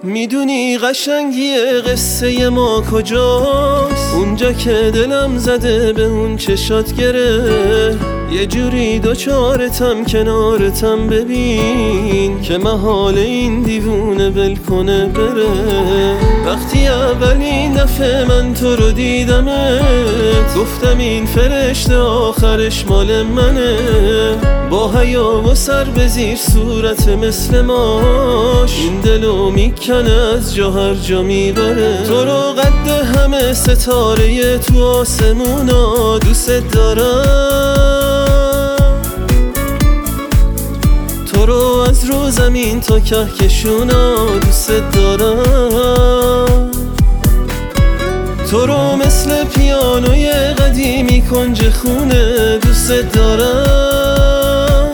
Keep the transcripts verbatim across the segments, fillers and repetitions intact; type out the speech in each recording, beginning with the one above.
میدونی قشنگی قصه ما کجاست؟ اونجا که دلم زده به اون چشات گره، یه جوری دوچارتم کنارتم، ببین که محال این دیوونه ول کنه بره. وقتی اولین دفعه من تو رو دیدمت، گفتم این فرشته آخرش مال منه. با حیا و سر به زیر صورت مثل ماش، این دلو میکنه از جا هر جا میبره. تو رو قد همه ستاره تو آسمونا دوست دارم، تو رو از رو زمین تا کهکشونا دوست دارم. تو رو مثل پیانوی قدیمی کنج خونه دوست دارم،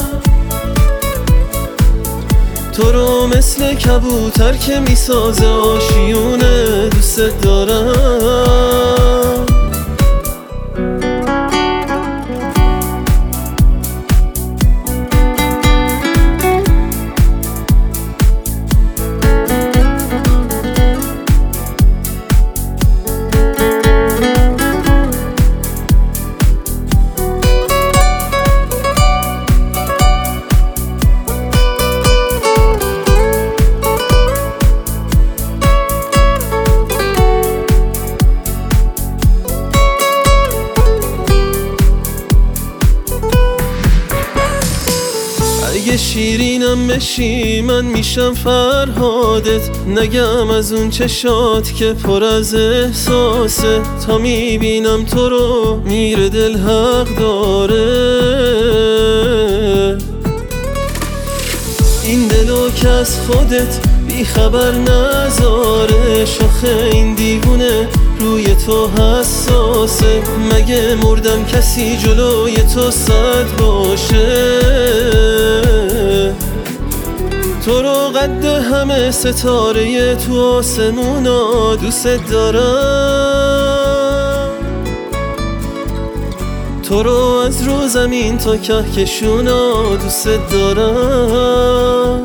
تو رو مثل کبوتر که میسازه آشیونه دوست دارم. اگه شیرینم بشی من میشم فرهادت، نگم از اون چشات که پر از احساسه. تا میبینم تو رو میره دل حق داره، این دلو که از خودت بی خبر نذاره. شاخه این دیوونه روی تو حساسه، مگه مردم کسی جلوی تو صد باشه. تو رو قد همه ستاره تو آسمونا دوست دارم، تو رو از رو زمین تا کهکشونا دوست دارم.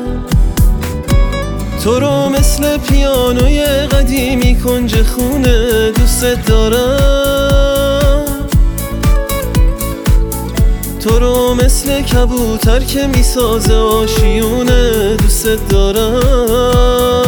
تو رو مثل پیانوی قدیمی کنج خونه دوست دارم، تو رو مثل کبوتر که میسازه آشیونه دوست دارم.